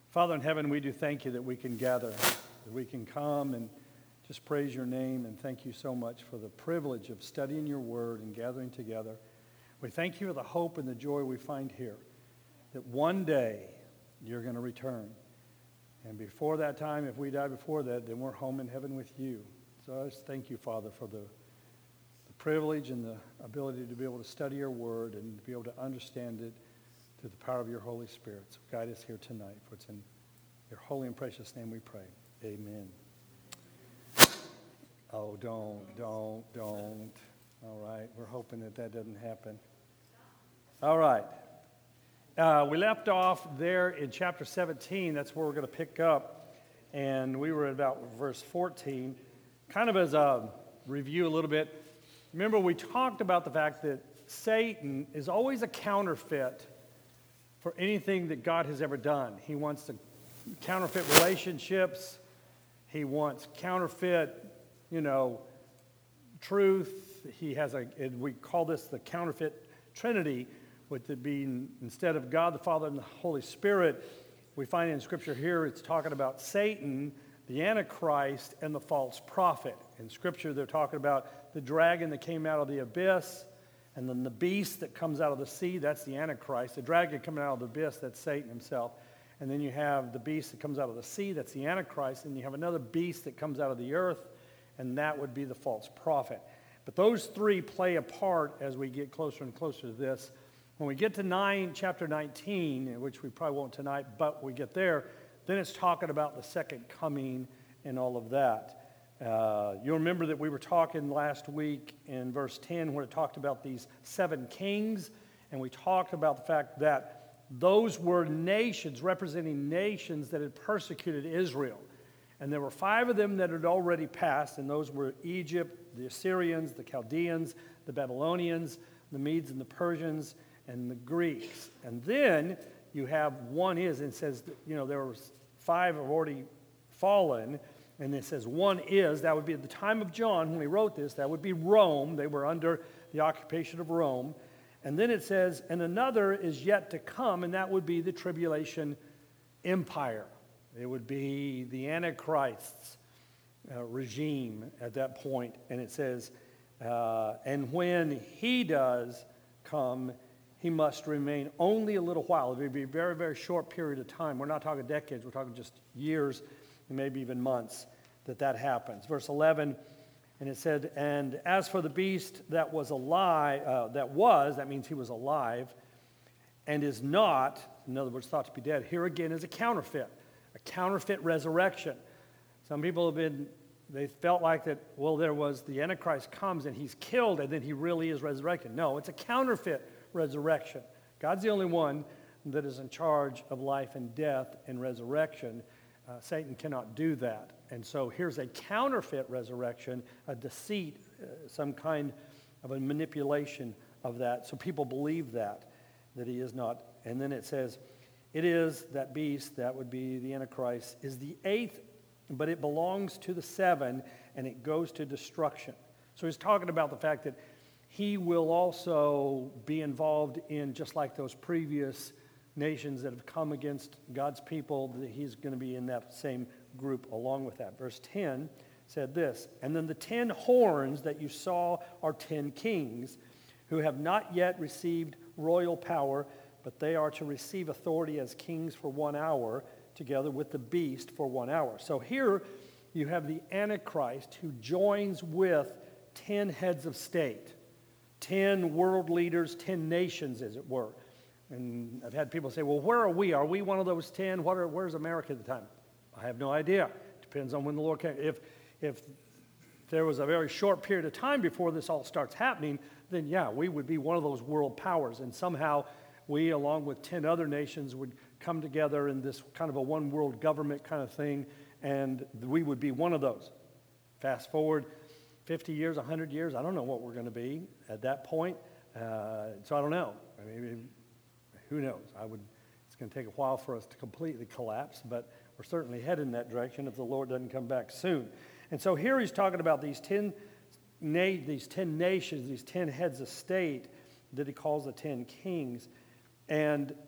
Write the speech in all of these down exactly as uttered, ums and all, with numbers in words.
Father in heaven, we do thank you that we can gather, that we can come and just praise your name, and thank you so much for the privilege of studying your word and gathering together. We thank you for the hope and the joy we find here, that one day you're going to return. And before that time, if we die before that, then we're home in heaven with you. So I just thank you, Father, for the, the privilege and the ability to be able to study your word and to be able to understand it through the power of your Holy Spirit. So guide us here tonight, for it's in your holy and precious name we pray. Amen. Oh, don't, don't, don't. All right, we're hoping that that doesn't happen. All right. Uh, we left off there in chapter seventeen. That's where we're going to pick up. And we were at about verse fourteen. Kind of as a review a little bit, remember we talked about the fact that Satan is always a counterfeit for anything that God has ever done. He wants to counterfeit relationships. He wants counterfeit, you know, truth. He has a, we call this the counterfeit Trinity, with it being, instead of God the Father and the Holy Spirit, we find in Scripture here it's talking about Satan, the Antichrist, and the false prophet. In Scripture they're talking about the dragon that came out of the abyss, and then the beast that comes out of the sea, that's the Antichrist. The dragon coming out of the abyss, that's Satan himself. And then you have the beast that comes out of the sea, that's the Antichrist. And you have another beast that comes out of the earth, and that would be the false prophet. But those three play a part as we get closer and closer to this. When we get to nine, chapter nineteen, which we probably won't tonight, but we get there, then it's talking about the second coming and all of that. Uh, you'll remember that we were talking last week in verse ten where it talked about these seven kings, and we talked about the fact that those were nations, representing nations that had persecuted Israel. And there were five of them that had already passed, and those were Egypt, the Assyrians, the Chaldeans, the Babylonians, the Medes and the Persians, and the Greeks. And then you have one is, and it says, that, you know, there were five have already fallen, and it says one is, that would be at the time of John when he wrote this, that would be Rome. They were under the occupation of Rome. And then it says, and another is yet to come, and that would be the tribulation empire. It would be the Antichrist's uh, regime at that point. And it says, uh, and when he does come, he must remain only a little while. It would be a very, very short period of time. We're not talking decades. We're talking just years and maybe even months that that happens. Verse eleven, and it said, and as for the beast that was alive, uh, that was, that means he was alive, and is not, in other words, thought to be dead, here again is a counterfeit, a counterfeit resurrection. Some people have been, they felt like that, well, there was, the Antichrist comes and he's killed and then he really is resurrected. No, it's a counterfeit resurrection. God's the only one that is in charge of life and death and resurrection. Uh, Satan cannot do that. And so here's a counterfeit resurrection, a deceit, uh, some kind of a manipulation of that. So people believe that, that he is not. And then it says, it is that beast, that would be the Antichrist, is the eighth, but it belongs to the seven, and it goes to destruction. So he's talking about the fact that he will also be involved in, just like those previous nations that have come against God's people, that he's going to be in that same group along with that. Verse ten said this, and then the ten horns that you saw are ten kings who have not yet received royal power, but they are to receive authority as kings for one hour, together with the beast for one hour. So here you have the Antichrist who joins with ten heads of state, ten world leaders, ten nations, as it were. And I've had people say, well, where are we? Are we one of those ten? What are, where's America at the time? I have no idea. Depends on when the Lord came. If, if there was a very short period of time before this all starts happening, then yeah, we would be one of those world powers. And somehow we, along with ten other nations, would come together in this kind of a one world government kind of thing, and we would be one of those. Fast forward fifty years, one hundred years, I don't know what we're going to be at that point. Uh, so I don't know. I mean, who knows? I would. It's going to take a while for us to completely collapse, but we're certainly headed in that direction if the Lord doesn't come back soon. And so here he's talking about these ten, na- these ten nations, these ten heads of state that he calls the ten kings, and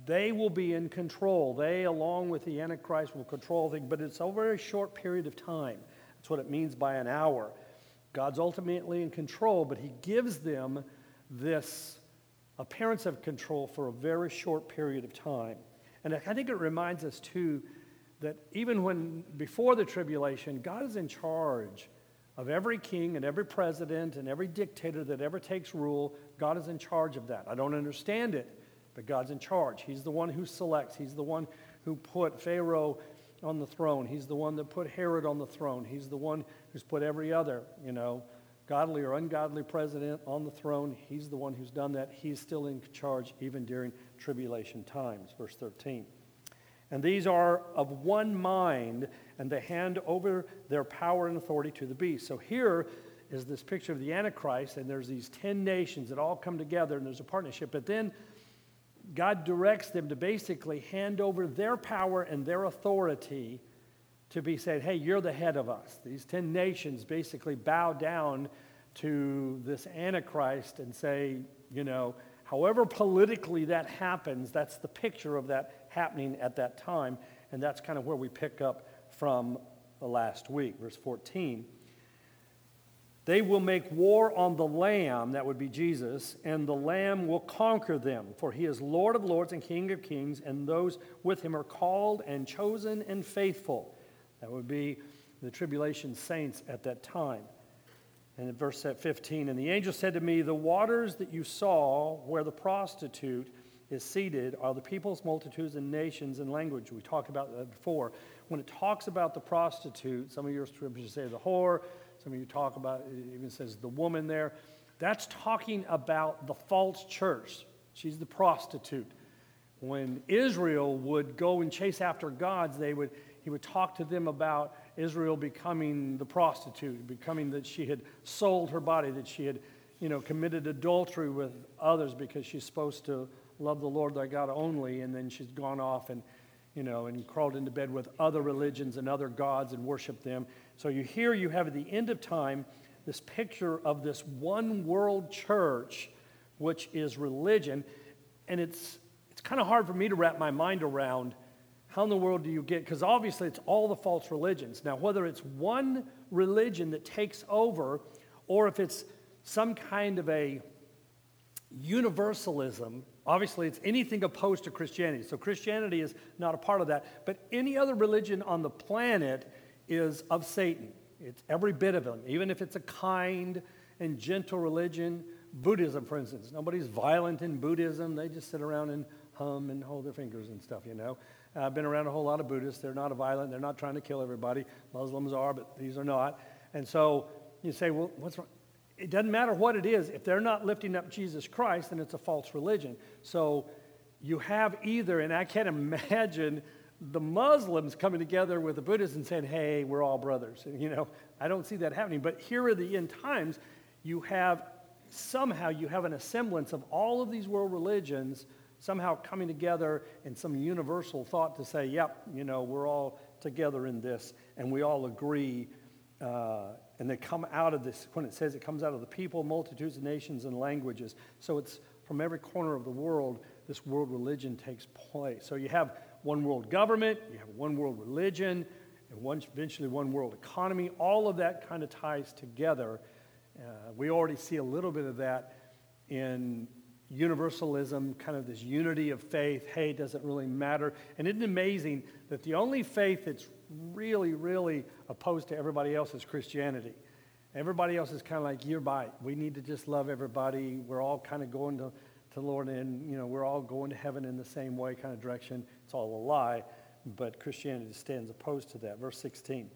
they will be in control. They, along with the Antichrist, will control things, but it's over a short period of time. That's what it means by an hour. God's ultimately in control, but he gives them this appearance of control for a very short period of time. And I think it reminds us, too, that even when, before the tribulation, God is in charge of every king and every president and every dictator that ever takes rule. God is in charge of that. I don't understand it, but God's in charge. He's the one who selects. He's the one who put Pharaoh on the throne. He's the one that put Herod on the throne. He's the one who's put every other, you know, godly or ungodly president on the throne. He's the one who's done that. He's still in charge even during tribulation times. Verse thirteen. And these are of one mind, and they hand over their power and authority to the beast. So here is this picture of the Antichrist, and there's these ten nations that all come together, and there's a partnership. But then God directs them to basically hand over their power and their authority to be said, hey, you're the head of us. These ten nations basically bow down to this Antichrist and say, you know, however politically that happens, that's the picture of that happening at that time. And that's kind of where we pick up from the last week, verse fourteen. They will make war on the Lamb, that would be Jesus, and the Lamb will conquer them. For he is Lord of lords and King of kings, and those with him are called and chosen and faithful. That would be the tribulation saints at that time. And in verse fifteen, and the angel said to me, the waters that you saw where the prostitute is seated are the peoples, multitudes, and nations and language. We talked about that before. When it talks about the prostitute, some of your scriptures say the whore, some of you talk about, it even says the woman there. That's talking about the false church. She's the prostitute. When Israel would go and chase after gods, they would he would talk to them about Israel becoming the prostitute, becoming that she had sold her body, that she had, you know, committed adultery with others because she's supposed to love the Lord thy God only, and then she's gone off and, you know, and crawled into bed with other religions and other gods and worshiped them. So you here you have at the end of time this picture of this one world church, which is religion, and it's it's kind of hard for me to wrap my mind around. How in the world do you get, because obviously it's all the false religions. Now, whether it's one religion that takes over, or if it's some kind of a universalism, obviously it's anything opposed to Christianity. So Christianity is not a part of that. But any other religion on the planet is of Satan. It's every bit of them, even if it's a kind and gentle religion. Buddhism, for instance. Nobody's violent in Buddhism. They just sit around and hum and hold their fingers and stuff, you know. Uh, I've been around a whole lot of Buddhists. They're not violent. They're not trying to kill everybody. Muslims are, but these are not. And so you say, well, what's wrong? It doesn't matter what it is. If they're not lifting up Jesus Christ, then it's a false religion. So you have either, and I can't imagine the Muslims coming together with the Buddhists and saying, hey, we're all brothers. And, you know, I don't see that happening. But here are the end times. You have, somehow you have an semblance of all of these world religions somehow coming together in some universal thought to say, yep, you know, we're all together in this, and we all agree. Uh, and they come out of this, when it says it comes out of the people, multitudes of nations, and languages. So it's from every corner of the world, this world religion takes place. So you have one world government, you have one world religion, and one, eventually one world economy. All of that kind of ties together. Uh, we already see a little bit of that in universalism, kind of this unity of faith. Hey, it doesn't really matter. And isn't it amazing that the only faith that's really, really opposed to everybody else is Christianity? Everybody else is kind of like, you're by. We need to just love everybody. We're all kind of going to, to the Lord, and you know, we're all going to heaven in the same way kind of direction. It's all a lie, but Christianity stands opposed to that. Verse sixteen.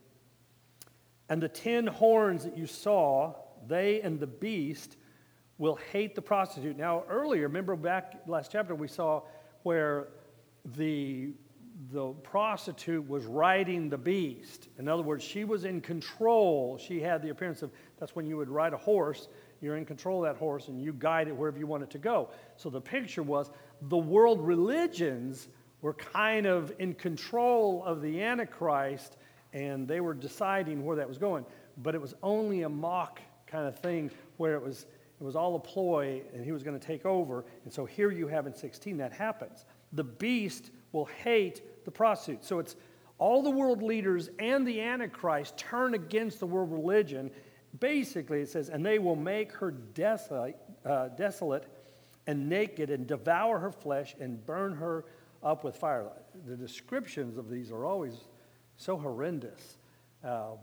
And the ten horns that you saw, they and the beast will hate the prostitute. Now, earlier, remember back last chapter, we saw where the, the prostitute was riding the beast. In other words, she was in control. She had the appearance of, that's when you would ride a horse. You're in control of that horse, and you guide it wherever you want it to go. So the picture was the world religions were kind of in control of the Antichrist, and they were deciding where that was going. But it was only a mock kind of thing where it was It was all a ploy, and he was going to take over. And so here you have in sixteen that happens. the beast will hate the prostitute. So it's all the world leaders and the Antichrist turn against the world religion. Basically, it says, and they will make her desolate, uh, desolate and naked and devour her flesh and burn her up with fire. The descriptions of these are always so horrendous. Um,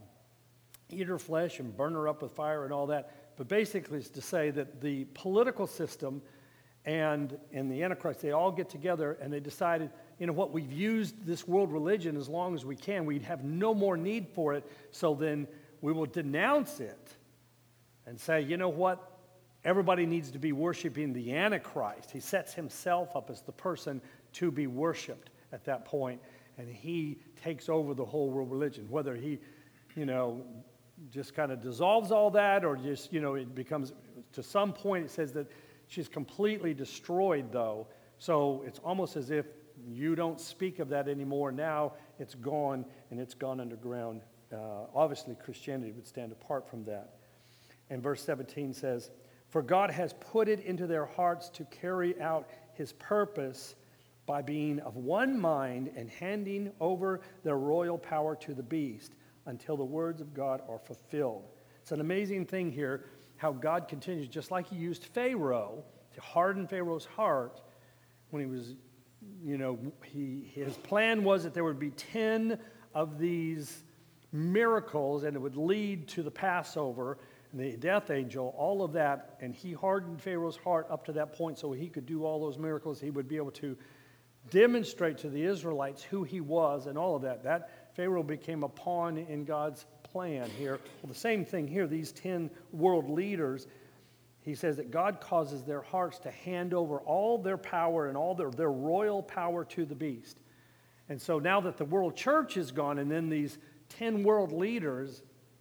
eat her flesh and burn her up with fire and all that. But basically, it's to say that the political system and, and the Antichrist, they all get together and they decided, you know what, we've used this world religion as long as we can. We have no more need for it, so then we will denounce it and say, you know what, everybody needs to be worshiping the Antichrist. He sets himself up as the person to be worshiped at that point, and he takes over the whole world religion. Whether he, you know, just kind of dissolves all that, or just, you know, it becomes, to some point it says that she's completely destroyed, though. So it's almost as if you don't speak of that anymore. Now it's gone, and it's gone underground. Uh, obviously, Christianity would stand apart from that. And verse seventeen says, for God has put it into their hearts to carry out his purpose by being of one mind and handing over their royal power to the beast until the words of God are fulfilled. It's an amazing thing here, how God continues, just like he used Pharaoh to harden Pharaoh's heart when he was, you know, he, his plan was that there would be ten of these miracles and it would lead to the Passover and the death angel, all of that, and he hardened Pharaoh's heart up to that point so he could do all those miracles. He would be able to demonstrate to the Israelites who he was and all of that. That Pharaoh became a pawn in God's plan here. Well, the same thing here, these ten world leaders, he says that God causes their hearts to hand over all their power and all their, their royal power to the beast. And so now that the world church is gone, and then these ten world leaders,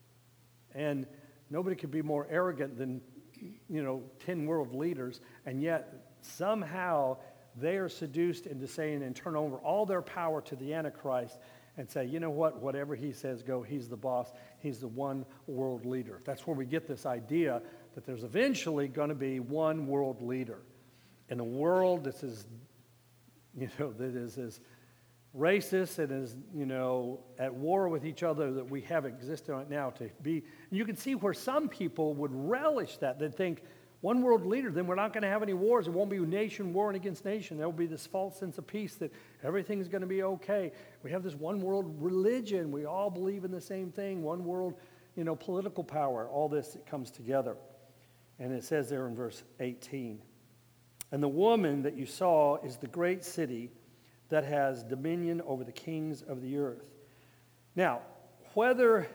and nobody could be more arrogant than, you know, ten world leaders, and yet somehow they are seduced into saying and turn over all their power to the Antichrist and say, you know what, whatever he says, go, he's the boss, he's the one world leader. That's where we get this idea that there's eventually going to be one world leader. In a world that is, you know, that is as racist and is, you know, at war with each other that we have existing right now to be. And you can see where some people would relish that. They'd think, one world leader, then we're not going to have any wars. It won't be nation warring against nation. There will be this false sense of peace that everything's going to be okay. We have this one world religion. We all believe in the same thing. One world, you know, political power. All this, it comes together. And it says there in verse eighteen, and the woman that you saw is the great city that has dominion over the kings of the earth. Now, whether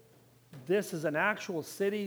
this is an actual city,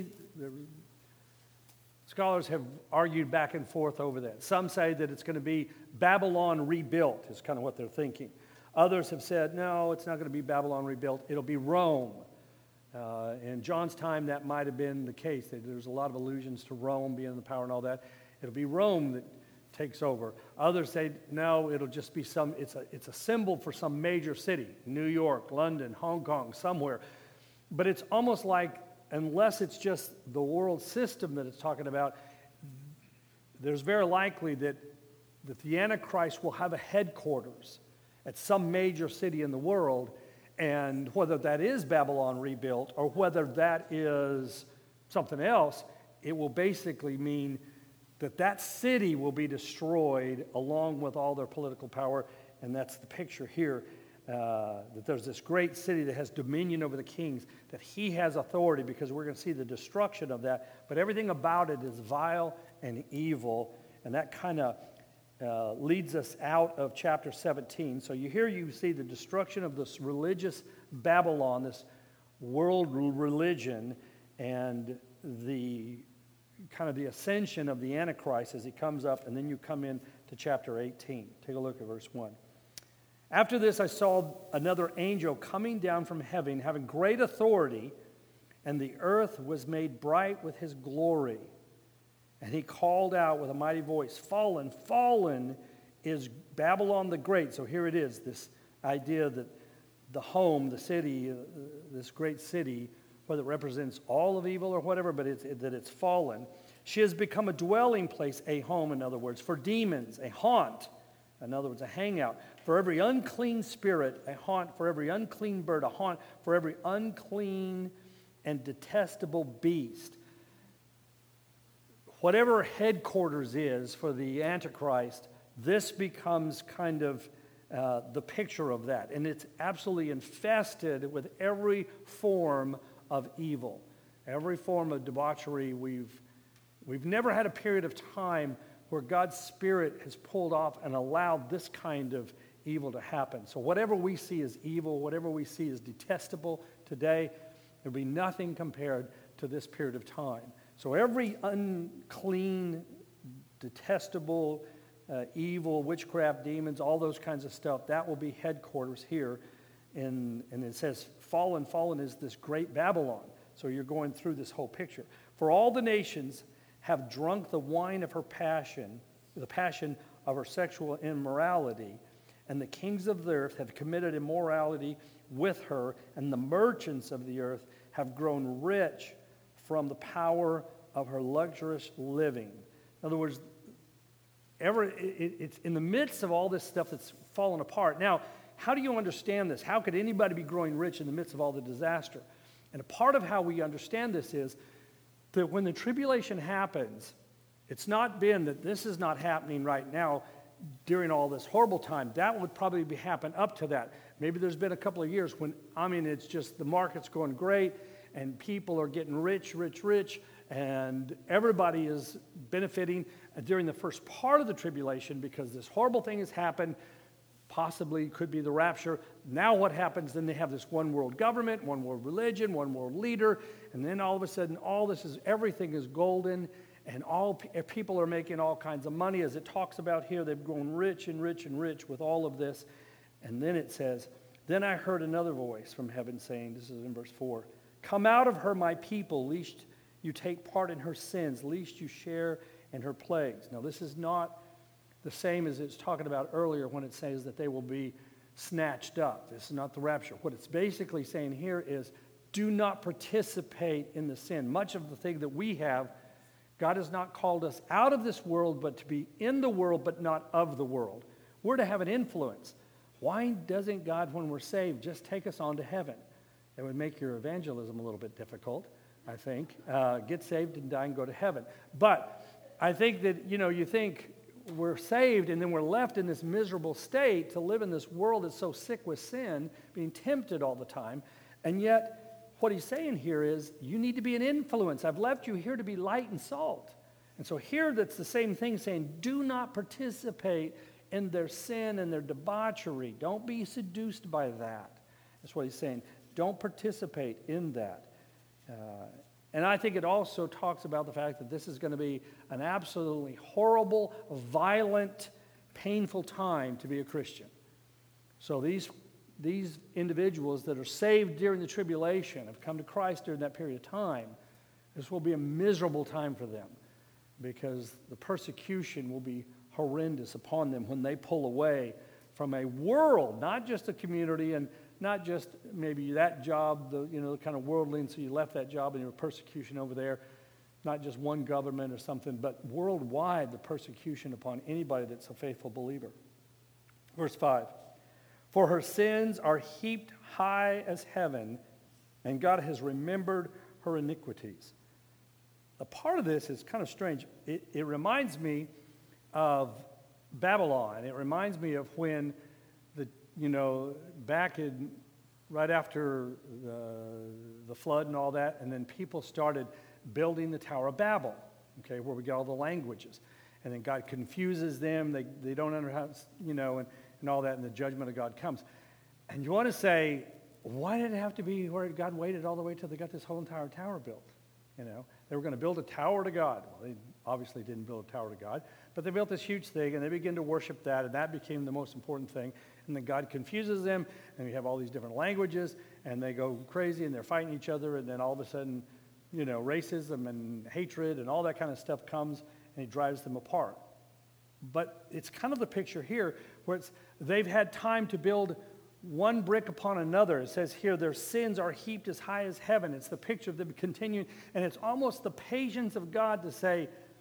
scholars have argued back and forth over that. Some say that it's going to be Babylon rebuilt, is kind of what they're thinking. Others have said, no, it's not going to be Babylon rebuilt. It'll be Rome. Uh, in John's time, that might have been the case. There's a lot of allusions to Rome being in the power and all that. It'll be Rome that takes over. Others say, no, it'll just be some, it's a, it's a symbol for some major city, New York, London, Hong Kong, somewhere. But it's almost like, unless it's just the world system that it's talking about, there's very likely that, that the Antichrist will have a headquarters at some major city in the world, and whether that is Babylon rebuilt or whether that is something else, it will basically mean that that city will be destroyed along with all their political power, and that's the picture here. Uh, that there's this great city that has dominion over the kings, that he has authority, because we're going to see the destruction of that. But everything about it is vile and evil, and that kind of uh, leads us out of chapter seventeen. So you here you see the destruction of this religious Babylon, this world religion, and the kind of the ascension of the Antichrist as he comes up, and then you come in to chapter eighteen. Take a look at verse one. After this, I saw another angel coming down from heaven, having great authority, and the earth was made bright with his glory. And he called out with a mighty voice, "Fallen, fallen is Babylon the Great." So here it is, this idea that the home, the city, uh, this great city, whether it represents all of evil or whatever, but it's, it, that it's fallen. She has become a dwelling place, a home, in other words, for demons, a haunt In other words, a hangout. For every unclean spirit, a haunt. For every unclean bird, a haunt. For every unclean and detestable beast. Whatever headquarters is for the Antichrist, this becomes kind of uh, the picture of that. And it's absolutely infested with every form of evil. Every form of debauchery. We've, we've never had a period of time where God's Spirit has pulled off and allowed this kind of evil to happen. So whatever we see as evil, whatever we see as detestable today, there'll be nothing compared to this period of time. So every unclean, detestable, uh, evil, witchcraft, demons, all those kinds of stuff, that will be headquarters here. In, and it says, fallen, fallen is this great Babylon. So you're going through this whole picture. For all the nations have drunk the wine of her passion, the passion of her sexual immorality, and the kings of the earth have committed immorality with her, and the merchants of the earth have grown rich from the power of her luxurious living. In other words, ever, it, it's in the midst of all this stuff that's fallen apart. Now, how do you understand this? How could anybody be growing rich in the midst of all the disaster? And a part of how we understand this is that when the tribulation happens, it's not been that this is not happening right now during all this horrible time. That would probably be happen up to that. Maybe there's been a couple of years when, I mean, it's just the market's going great and people are getting rich, rich, rich, and everybody is benefiting during the first part of the tribulation because this horrible thing has happened. Possibly could be the rapture. Now what happens? Then they have this one world government, one world religion, one world leader, and then all of a sudden all this is, everything is golden, and all people are making all kinds of money. As it talks about here, they've grown rich and rich and rich with all of this. And then it says, then I heard another voice from heaven saying, this is in verse four, come out of her, my people, lest you take part in her sins, lest you share in her plagues. Now this is not the same as it's talking about earlier when it says that they will be snatched up. This is not the rapture. What it's basically saying here is do not participate in the sin. Much of the thing that we have, God has not called us out of this world, but to be in the world, but not of the world. We're to have an influence. Why doesn't God, when we're saved, just take us on to heaven? It would make your evangelism a little bit difficult, I think. Uh, get saved and die and go to heaven. But I think that, you know, you think, we're saved and then we're left in this miserable state to live in this world that's so sick with sin, being tempted all the time. And yet, what he's saying here is, you need to be an influence. I've left you here to be light and salt. And so here that's the same thing, saying, do not participate in their sin and their debauchery. Don't be seduced by that. That's what he's saying. Don't participate in that. Uh, And I think it also talks about the fact that this is going to be an absolutely horrible, violent, painful time to be a Christian. So these, these individuals that are saved during the tribulation, have come to Christ during that period of time, this will be a miserable time for them because the persecution will be horrendous upon them when they pull away from a world, not just a community and not just maybe that job, the you know, the kind of worldly, and so you left that job and your persecution over there, not just one government or something, but worldwide the persecution upon anybody that's a faithful believer. Verse five, for her sins are heaped high as heaven, and God has remembered her iniquities. A part of this is kind of strange. It, it reminds me of Babylon. It reminds me of when the you know, back in, right after the, the flood and all that, and then people started building the Tower of Babel, okay, where we get all the languages. And then God confuses them, they, they don't understand, you know, and, and all that, and the judgment of God comes. And you want to say, why did it have to be where God waited all the way till they got this whole entire tower built? You know, they were going to build a tower to God. Well, they obviously didn't build a tower to God, but they built this huge thing, and they began to worship that, and that became the most important thing. And then God confuses them, and we have all these different languages, and they go crazy, and they're fighting each other, and then all of a sudden, you know, racism and hatred and all that kind of stuff comes, and he drives them apart. But it's kind of the picture here where it's, they've had time to build one brick upon another. It says here, their sins are heaped as high as heaven. It's the picture of them continuing, and it's almost the patience of God to say,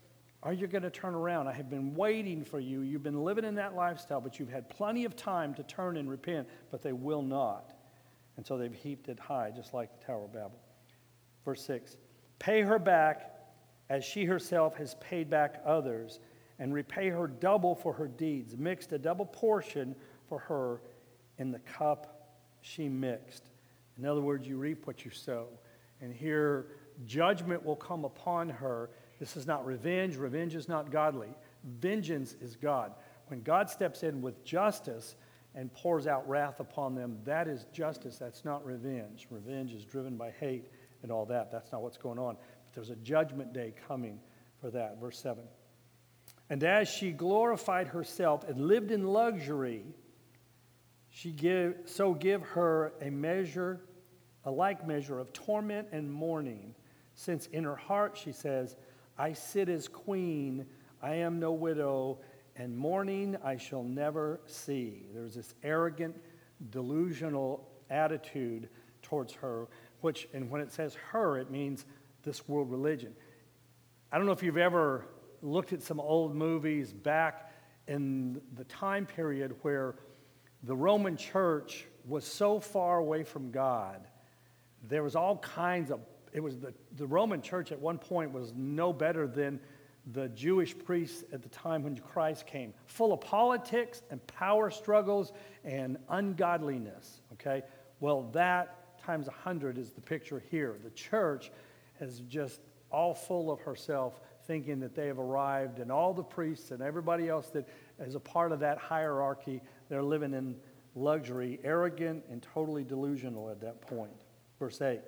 Are you going to turn around? I have been waiting for you. You've been living in that lifestyle, but you've had plenty of time to turn and repent, but they will not. And so they've heaped it high, just like the Tower of Babel. Verse six, pay her back as she herself has paid back others, and repay her double for her deeds. Mixed a double portion for her in the cup she mixed. In other words, you reap what you sow. And here, judgment will come upon her. This is not revenge. Revenge is not godly. Vengeance is God. When God steps in with justice and pours out wrath upon them, that is justice. That's not revenge. Revenge is driven by hate and all that. That's not what's going on. But there's a judgment day coming for that. Verse seven. And as she glorified herself and lived in luxury, she give, so give her a measure, a like measure of torment and mourning, since in her heart she says, I sit as queen, I am no widow, and mourning I shall never see. There's this arrogant, delusional attitude towards her, which, and when it says her, it means this world religion. I don't know if you've ever looked at some old movies back in the time period where the Roman church was so far away from God. There was all kinds of, it was the, the Roman church at one point was no better than the Jewish priests at the time when Christ came, full of politics and power struggles and ungodliness, okay? Well, that times a hundred is the picture here. The church is just all full of herself, thinking that they have arrived, and all the priests and everybody else that is a part of that hierarchy, they're living in luxury, arrogant and totally delusional at that point. Verse eight.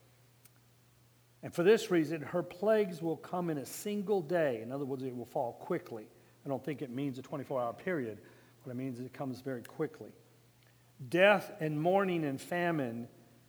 And for this reason, her plagues will come in a single day. In other words, it will fall quickly. I don't think it means a twenty-four hour period. What it means is it comes very quickly. Death and mourning and famine,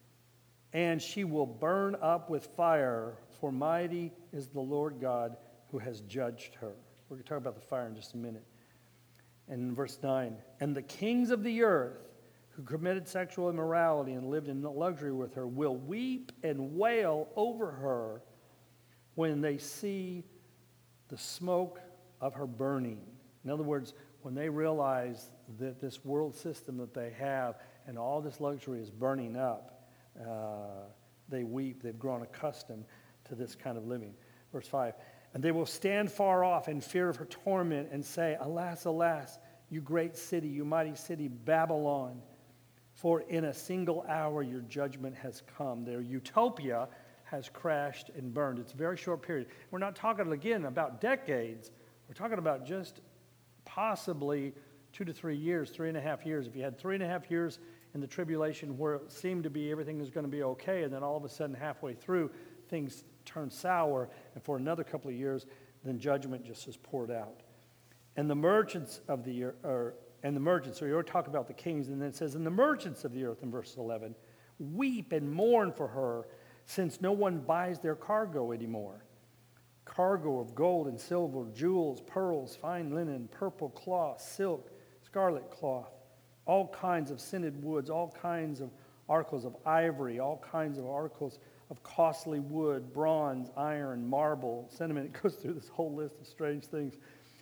and she will burn up with fire, for mighty is the Lord God who has judged her. We're going to talk about the fire in just a minute. And in verse nine, and the kings of the earth who committed sexual immorality and lived in luxury with her will weep and wail over her when they see the smoke of her burning. In other words, when they realize that this world system that they have and all this luxury is burning up, uh, they weep. They've grown accustomed to this kind of living. Verse five, and they will stand far off in fear of her torment and say, alas, alas, you great city, you mighty city, Babylon, for in a single hour your judgment has come. Their utopia has crashed and burned. It's a very short period. We're not talking, again, about decades. We're talking about just possibly two to three years, three and a half years. If you had three and a half years in the tribulation where it seemed to be everything was going to be okay, and then all of a sudden halfway through things turn sour, and for another couple of years, then judgment just is poured out. And the merchants of the earth, or, and the merchants, so you're talking about the kings, and then it says, and the merchants of the earth in verse eleven, weep and mourn for her, since no one buys their cargo anymore. Cargo of gold and silver, jewels, pearls, fine linen, purple cloth, silk, scarlet cloth, all kinds of scented woods, all kinds of articles of ivory, all kinds of articles of costly wood, bronze, iron, marble, cinnamon. It goes through this whole list of strange things.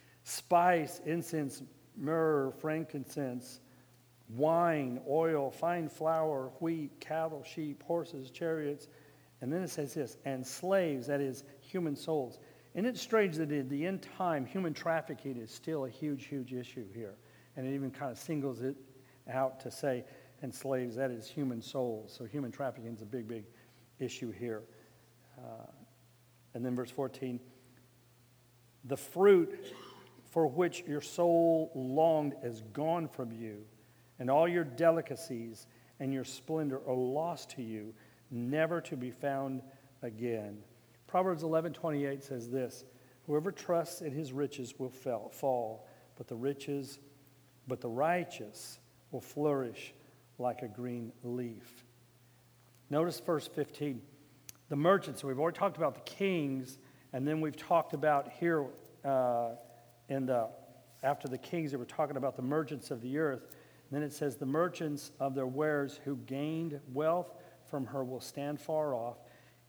Spice, incense, myrrh, frankincense, wine, oil, fine flour, wheat, cattle, sheep, horses, chariots. And then it says this, and slaves, that is, human souls. And it's strange that in the end time, human trafficking is still a huge, huge issue here. And it even kind of singles it out to say, and slaves, that is, human souls. So human trafficking is a big, big issue here. Uh, and then verse fourteen, the fruit for which your soul longed is gone from you, and all your delicacies and your splendor are lost to you, never to be found again. Proverbs eleven twenty-eight says this, whoever trusts in his riches will fall, but the riches, but the righteous will flourish like a green leaf. Notice verse fifteen. The merchants, so we've already talked about the kings, and then we've talked about here uh, in the, after the kings, they were talking about the merchants of the earth. And then it says, the merchants of their wares who gained wealth from her will stand far off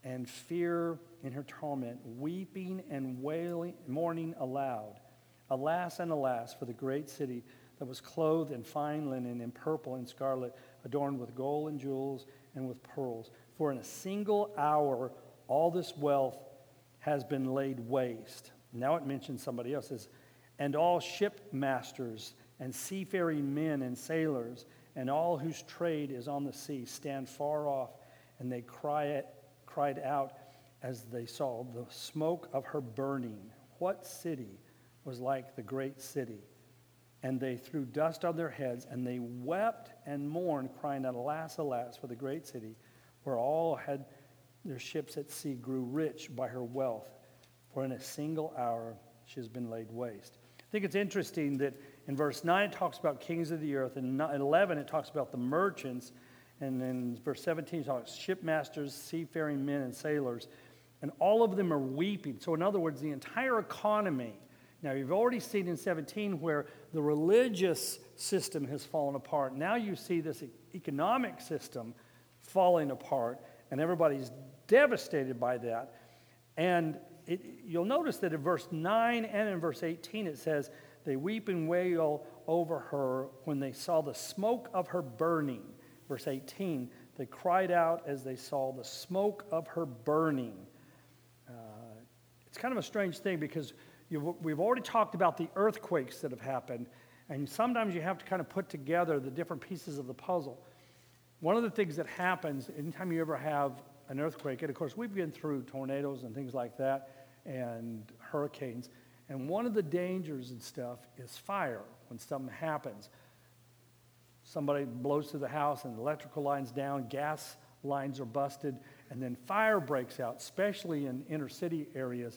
and fear in her torment, weeping and wailing, mourning aloud. Alas and alas for the great city that was clothed in fine linen, in purple and scarlet, adorned with gold and jewels and with pearls. For in a single hour all this wealth has been laid waste. Now it mentions somebody else. It says, and all shipmasters and seafaring men and sailors and all whose trade is on the sea stand far off, and they cry, cried out as they saw the smoke of her burning. What city was like the great city? And they threw dust on their heads, and they wept and mourned, crying out, alas, alas, for the great city, where all had their ships at sea grew rich by her wealth. For in a single hour she has been laid waste. I think it's interesting that in verse nine it talks about kings of the earth, and in eleven it talks about the merchants, and in verse seventeen it talks about shipmasters, seafaring men, and sailors, and all of them are weeping. So in other words, the entire economy. Now, you've already seen in seventeen where the religious system has fallen apart. Now you see this economic system falling apart, and everybody's devastated by that. And it, you'll notice that in verse nine and in verse eighteen it says, they weep and wail over her when they saw the smoke of her burning. Verse eighteen, they cried out as they saw the smoke of her burning. Uh, it's kind of a strange thing because You've, we've already talked about the earthquakes that have happened, and sometimes you have to kind of put together the different pieces of the puzzle. One of the things that happens anytime you ever have an earthquake, and of course we've been through tornadoes and things like that, and hurricanes, and one of the dangers and stuff is fire when something happens. Somebody blows through the house and the electrical line's down, gas lines are busted, and then fire breaks out, especially in inner city areas,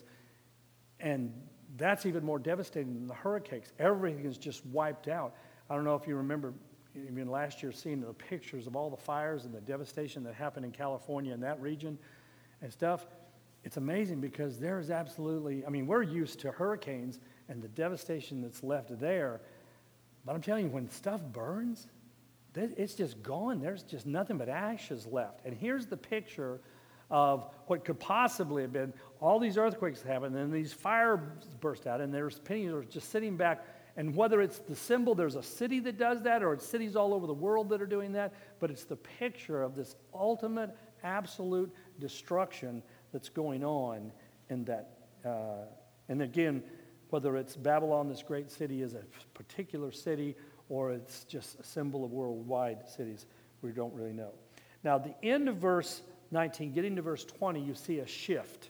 and that's even more devastating than the hurricanes. Everything is just wiped out. I don't know if you remember even last year seeing the pictures of all the fires and the devastation that happened in California and that region and stuff. It's amazing because there is absolutely, I mean, we're used to hurricanes and the devastation that's left there. But I'm telling you, when stuff burns, it's just gone. There's just nothing but ashes left. And here's the picture of what could possibly have been all these earthquakes happened, and these fires burst out, and there's pennies just sitting back. And whether it's the symbol, there's a city that does that, or it's cities all over the world that are doing that, but it's the picture of this ultimate, absolute destruction that's going on in that. Uh, and again, whether it's Babylon, this great city, is a particular city, or it's just a symbol of worldwide cities, we don't really know. Now, the end of verse nineteen, getting to verse twenty, you see a shift.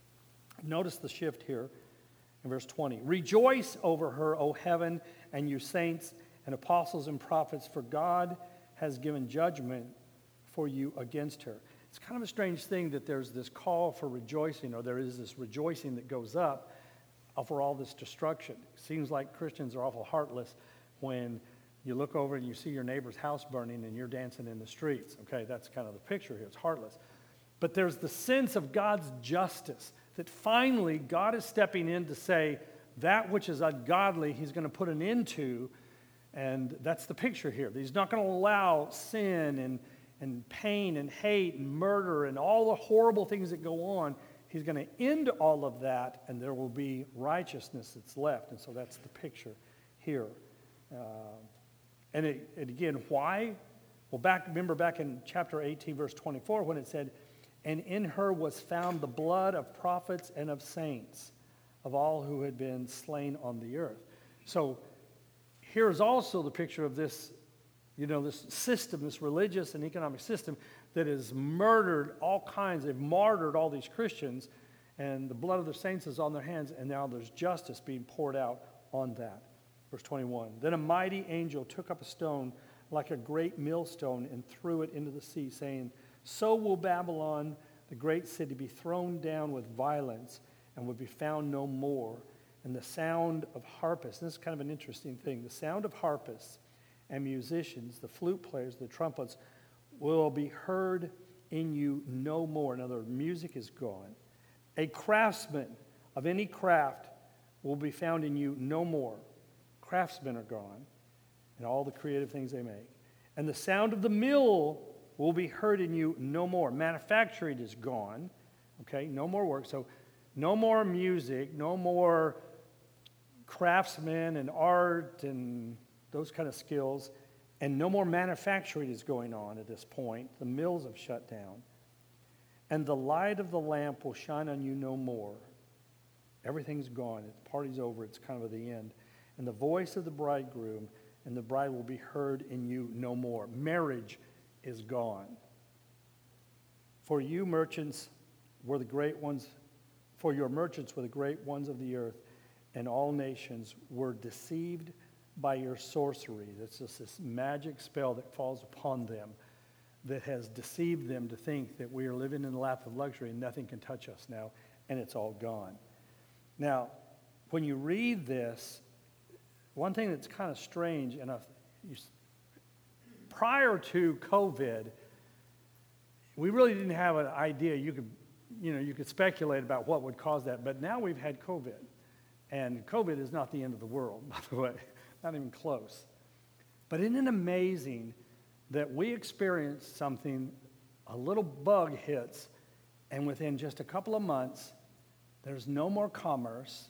Notice the shift here in verse twenty. Rejoice over her, O heaven, and you saints and apostles and prophets, for God has given judgment for you against her. It's kind of a strange thing that there's this call for rejoicing, or there is this rejoicing that goes up for all this destruction. It seems like Christians are awful heartless when you look over and you see your neighbor's house burning and you're dancing in the streets. Okay, that's kind of the picture here. It's heartless. But there's the sense of God's justice, that finally God is stepping in to say that which is ungodly, he's going to put an end to, and that's the picture here. He's not going to allow sin and, and pain and hate and murder and all the horrible things that go on. He's going to end all of that, and there will be righteousness that's left. And so that's the picture here. Uh, And, it, and again, why? Well, back remember back in chapter eighteen, verse twenty-four, when it said, and in her was found the blood of prophets and of saints, of all who had been slain on the earth. So here's also the picture of this, you know, this system, this religious and economic system that has murdered all kinds, they've martyred all these Christians, and the blood of the saints is on their hands, and now there's justice being poured out on that. Verse twenty-one, then a mighty angel took up a stone like a great millstone and threw it into the sea, saying, so will Babylon, the great city, be thrown down with violence and will be found no more. And the sound of harpists, and this is kind of an interesting thing, the sound of harpists and musicians, the flute players, the trumpets, will be heard in you no more. In other words, music is gone. A craftsman of any craft will be found in you no more. Craftsmen are gone, and all the creative things they make. And the sound of the mill will be heard in you no more. Manufacturing is gone. Okay, no more work. So no more music, no more craftsmen and art and those kind of skills, and no more manufacturing is going on at this point. The mills have shut down. And the light of the lamp will shine on you no more. Everything's gone. The party's over. It's kind of at the end. And the voice of the bridegroom and the bride will be heard in you no more. Marriage is gone. For you merchants were the great ones, for your merchants were the great ones of the earth, and all nations were deceived by your sorcery. That's just this magic spell that falls upon them that has deceived them to think that we are living in the lap of luxury and nothing can touch us now, and it's all gone. Now, when you read this, one thing that's kind of strange, and I've, you, prior to COVID, we really didn't have an idea. You could, you know, you could speculate about what would cause that, but now we've had COVID, and COVID is not the end of the world, by the way, not even close. But isn't it amazing that we experienced something, a little bug hits, and within just a couple of months, there's no more commerce.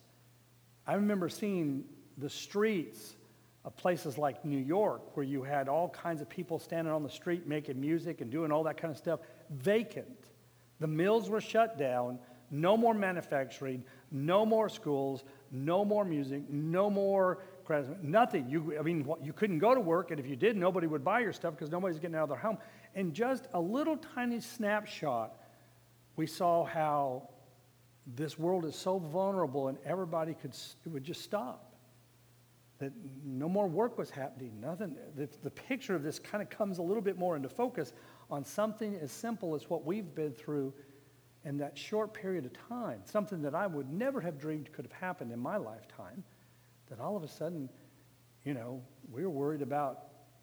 I remember seeing the streets of places like New York, where you had all kinds of people standing on the street making music and doing all that kind of stuff, vacant. The mills were shut down, no more manufacturing, no more schools, no more music, no more nothing. You, I mean, you couldn't go to work, and if you did, nobody would buy your stuff because nobody's getting out of their home. And just a little tiny snapshot, we saw how this world is so vulnerable, and everybody could it would just stop. That no more work was happening. Nothing. The, the picture of this kind of comes a little bit more into focus on something as simple as what we've been through in that short period of time. Something that I would never have dreamed could have happened in my lifetime. That all of a sudden, you know, we were worried about,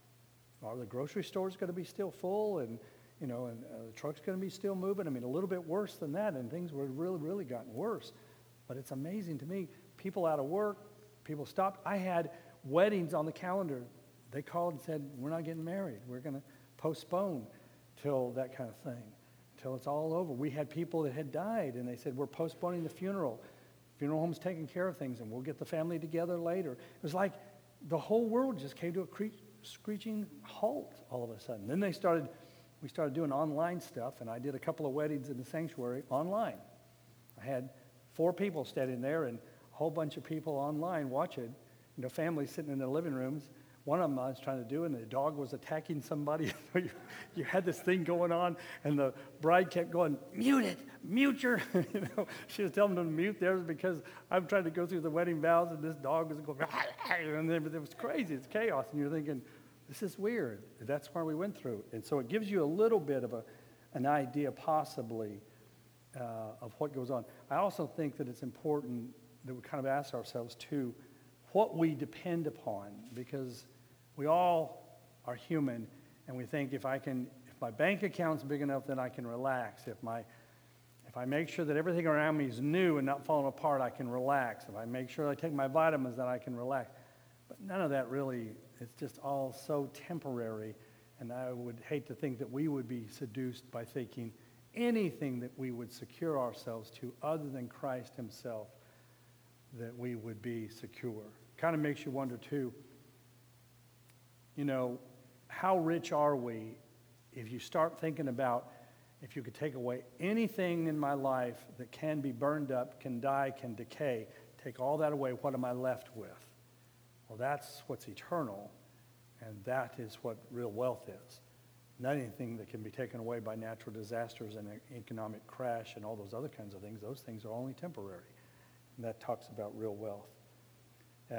are the grocery stores going to be still full, and, you know, and uh, the truck's going to be still moving? I mean, a little bit worse than that, and things were really, really gotten worse. But it's amazing to me. People out of work, people stopped. I had weddings on the calendar. They called and said, we're not getting married. We're going to postpone till that kind of thing, till it's all over. We had people that had died, and they said, we're postponing the funeral. Funeral home's taking care of things, and we'll get the family together later. It was like the whole world just came to a cre- screeching halt all of a sudden. Then they started, we started doing online stuff, and I did a couple of weddings in the sanctuary online. I had four people standing there and a whole bunch of people online watching, you know, families sitting in their living rooms. One of them I was trying to do, and the dog was attacking somebody. you, you had this thing going on, and the bride kept going, mute it, mute your, you know. She was telling them to mute theirs because I'm trying to go through the wedding vows, and this dog was going, and it was crazy. It's chaos, and you're thinking, this is weird. That's where we went through. And so it gives you a little bit of a, an idea, possibly, uh, of what goes on. I also think that it's important that we kind of ask ourselves, too, what we depend upon, because we all are human, and we think if I can, if my bank account's big enough, then I can relax. If my, if I make sure that everything around me is new and not falling apart, I can relax. If I make sure I take my vitamins, then I can relax. But none of that really, it's just all so temporary, and I would hate to think that we would be seduced by thinking anything that we would secure ourselves to other than Christ himself, that we would be secure. Kind of makes you wonder, too, you know, how rich are we if you start thinking about if you could take away anything in my life that can be burned up, can die, can decay, take all that away, what am I left with? Well, that's what's eternal, and that is what real wealth is. Not anything that can be taken away by natural disasters and economic crash and all those other kinds of things. Those things are only temporary. And that talks about real wealth. Uh,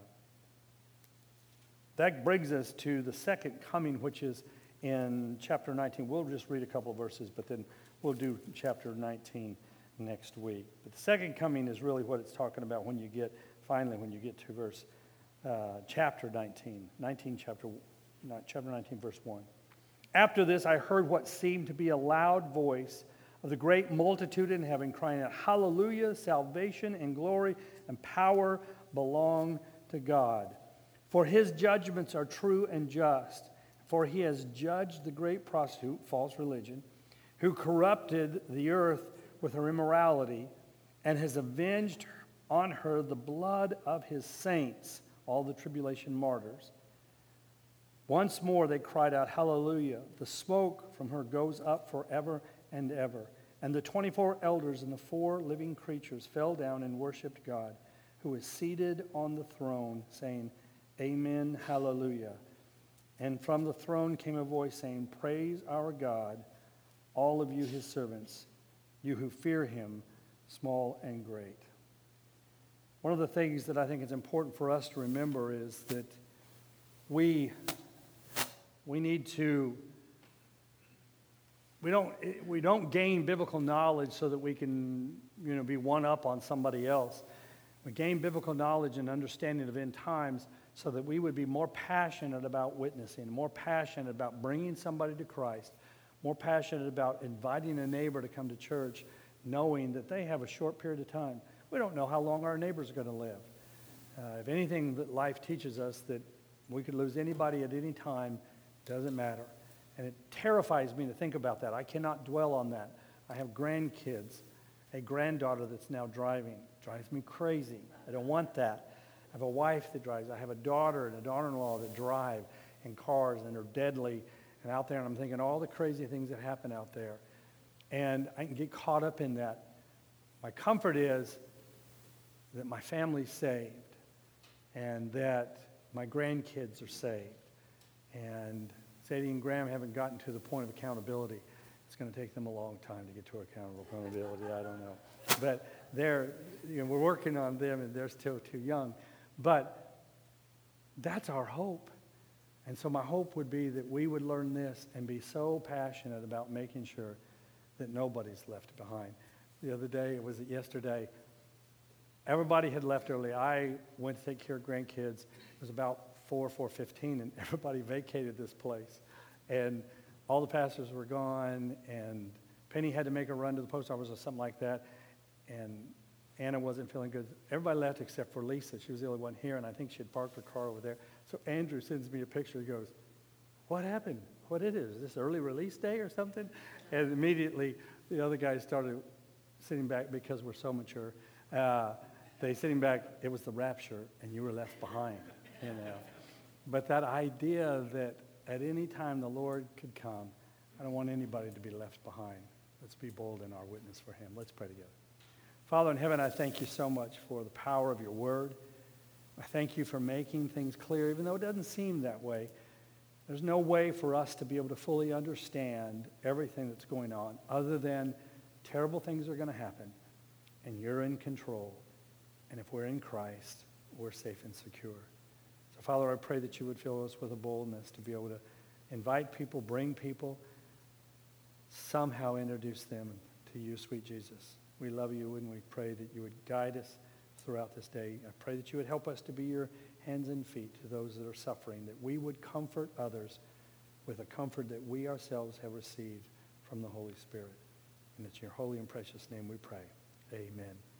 that brings us to the second coming, which is in chapter nineteen. We'll just read a couple of verses, but then we'll do chapter nineteen next week. But the second coming is really what it's talking about when you get, finally, when you get to verse, uh, chapter nineteen. nineteen, chapter, chapter nineteen, verse one. After this, I heard what seemed to be a loud voice of the great multitude in heaven crying out, Hallelujah, salvation and glory and power belong to God. For his judgments are true and just. For he has judged the great prostitute, false religion, who corrupted the earth with her immorality and has avenged on her the blood of his saints, all the tribulation martyrs. Once more they cried out, Hallelujah. The smoke from her goes up forever and ever. And the twenty-four elders and the four living creatures fell down and worshipped God, who is seated on the throne, saying, Amen, Hallelujah. And from the throne came a voice saying, Praise our God, all of you his servants, you who fear him, small and great. One of the things that I think is important for us to remember is that we, we need to, we don't, we don't gain biblical knowledge so that we can, you know, be one up on somebody else. We gain biblical knowledge and understanding of end times so that we would be more passionate about witnessing, more passionate about bringing somebody to Christ, more passionate about inviting a neighbor to come to church, knowing that they have a short period of time. We don't know how long our neighbors are going to live. Uh, if anything, that life teaches us that we could lose anybody at any time, doesn't matter. And it terrifies me to think about that. I cannot dwell on that. I have grandkids, a granddaughter that's now driving. Drives me crazy. I don't want that. I have a wife that drives. I have a daughter and a daughter-in-law that drive in cars and are deadly and out there. And I'm thinking all the crazy things that happen out there. And I can get caught up in that. My comfort is that my family's saved and that my grandkids are saved. And Sadie and Graham haven't gotten to the point of accountability. It's going to take them a long time to get to accountable accountability. I don't know. But they're, you know, we're working on them, and they're still too young. But that's our hope. And so my hope would be that we would learn this and be so passionate about making sure that nobody's left behind. The other day, it was yesterday, everybody had left early. I went to take care of grandkids. It was about four, four fifteen, and everybody vacated this place. And all the pastors were gone, and Penny had to make a run to the post office or something like that, and Anna wasn't feeling good. Everybody left except for Lisa. She was the only one here, and I think she had parked her car over there. So Andrew sends me a picture. He goes, what happened? What it is? Is this early release day or something? And immediately the other guys started sitting back because we're so mature. Uh, they sitting back, it was the rapture, and you were left behind, you know. But that idea that at any time the Lord could come, I don't want anybody to be left behind. Let's be bold in our witness for him. Let's pray together. Father in heaven, I thank you so much for the power of your word. I thank you for making things clear, even though it doesn't seem that way. There's no way for us to be able to fully understand everything that's going on other than terrible things are going to happen, and you're in control. And if we're in Christ, we're safe and secure. So, Father, I pray that you would fill us with a boldness to be able to invite people, bring people, somehow introduce them to you, sweet Jesus. We love you, and we pray that you would guide us throughout this day. I pray that you would help us to be your hands and feet to those that are suffering, that we would comfort others with a comfort that we ourselves have received from the Holy Spirit. And it's in your holy and precious name we pray. Amen.